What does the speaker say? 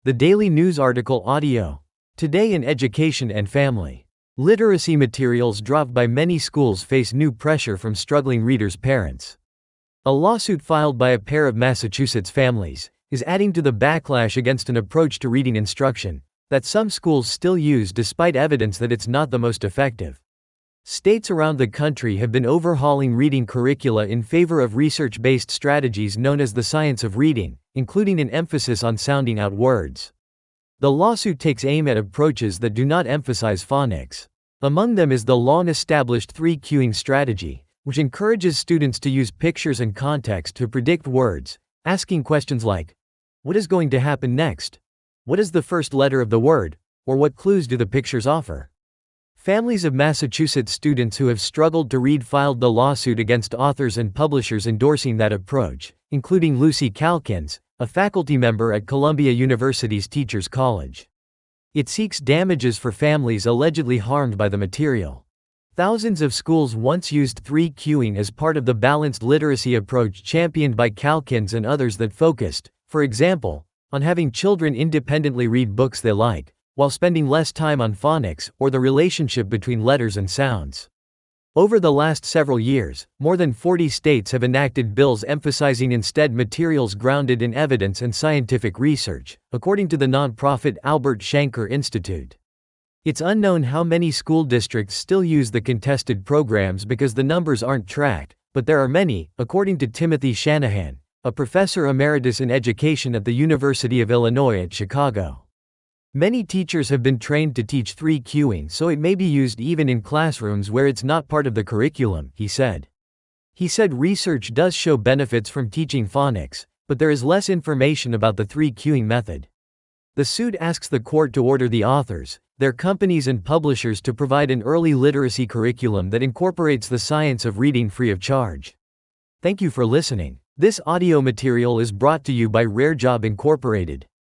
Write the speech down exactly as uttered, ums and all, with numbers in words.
The Daily News Article Audio. Today in Education and Family. Literacy materials dropped by many schools face new pressure from struggling readers' parents. A lawsuit filed by a pair of Massachusetts families is adding to the backlash against an approach to reading instruction that some schools still use despite evidence that it's not the most effective. States around the country have been overhauling reading curricula in favor of research-based strategies known as the science of reading, including an emphasis on sounding out words. The lawsuit takes aim at approaches that do not emphasize phonics. Among them is the long-established three-cueing strategy, which encourages students to use pictures and context to predict words, asking questions like, "What is going to happen next? What is the first letter of the word?" or "What clues do the pictures offer?" Families of Massachusetts students who have struggled to read filed the lawsuit against authors and publishers endorsing that approach, including Lucy Calkins, a faculty member at Columbia University's Teachers College. It seeks damages for families allegedly harmed by the material. Thousands of schools once used three-cueing as part of the balanced literacy approach championed by Calkins and others that focused, for example, on having children independently read books they like, while spending less time on phonics or the relationship between letters and sounds. Over the last several years, more than forty states have enacted bills emphasizing instead materials grounded in evidence and scientific research, according to the nonprofit Albert Shanker Institute. It's unknown how many school districts still use the contested programs because the numbers aren't tracked, but there are many, according to Timothy Shanahan, a professor emeritus in education at the University of Illinois at Chicago. Many teachers have been trained to teach three-cueing, so it may be used even in classrooms where it's not part of the curriculum, he said. He said research does show benefits from teaching phonics, but there is less information about the three-cueing method. The suit asks the court to order the authors, their companies and publishers to provide an early literacy curriculum that incorporates the science of reading free of charge. Thank you for listening. This audio material is brought to you by Rare Job Incorporated.